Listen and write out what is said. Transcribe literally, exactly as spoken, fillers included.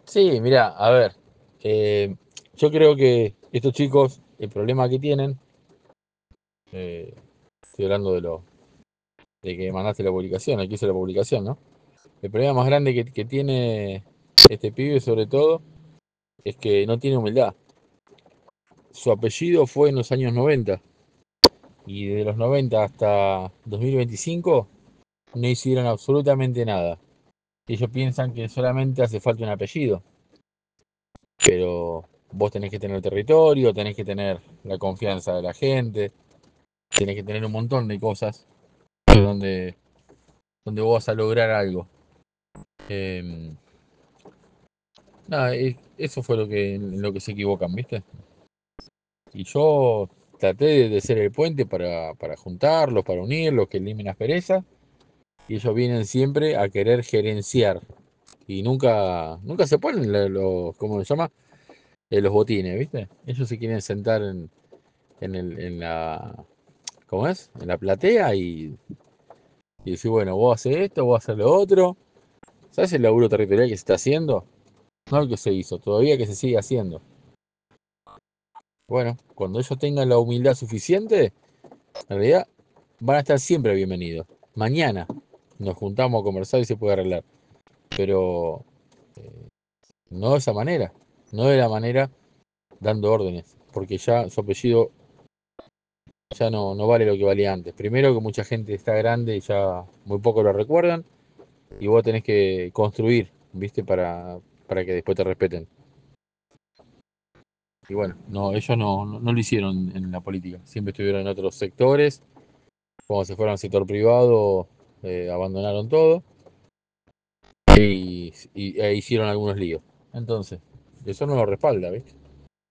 Sí, mira, a ver, eh, yo creo que estos chicos, el problema que tienen, eh, estoy hablando de lo de que mandaste la publicación, aquí hizo la publicación, ¿no? El problema más grande que, que tiene este pibe, sobre todo, es que no tiene humildad. Su apellido fue en los años noventa y de los noventa hasta dos mil veinticinco no hicieron absolutamente nada. Ellos piensan que solamente hace falta un apellido, pero vos tenés que tener territorio, tenés que tener la confianza de la gente, tenés que tener un montón de cosas donde, donde vos vas a lograr algo. Eh, nada, eh, eso fue lo que, en lo que se equivocan, ¿viste? Y yo traté de, de ser el puente para, para juntarlos, para unirlos, que eliminen aspereza, y ellos vienen siempre a querer gerenciar. Y nunca, nunca se ponen la- los, ¿cómo se llama? Eh, los botines, ¿viste? Ellos se quieren sentar en, en, el, en la, ¿cómo es? En la platea y, y decir, bueno, vos haces esto, vos haces lo otro. ¿Sabes el laburo territorial que se está haciendo? No el que se hizo, todavía que se sigue haciendo. Bueno, cuando ellos tengan la humildad suficiente, en realidad van a estar siempre bienvenidos. Mañana nos juntamos a conversar y se puede arreglar. Pero no de esa manera. No de la manera dando órdenes. Porque ya su apellido ya no, no vale lo que valía antes. Primero que mucha gente está grande y ya muy poco lo recuerdan. Y vos tenés que construir, ¿viste? Para, para que después te respeten. Y bueno, no, ellos no, no, no lo hicieron en la política. Siempre estuvieron en otros sectores. Cuando se fueron al sector privado, eh, abandonaron todo y, y- e hicieron algunos líos. Entonces, eso no lo respalda, ¿viste?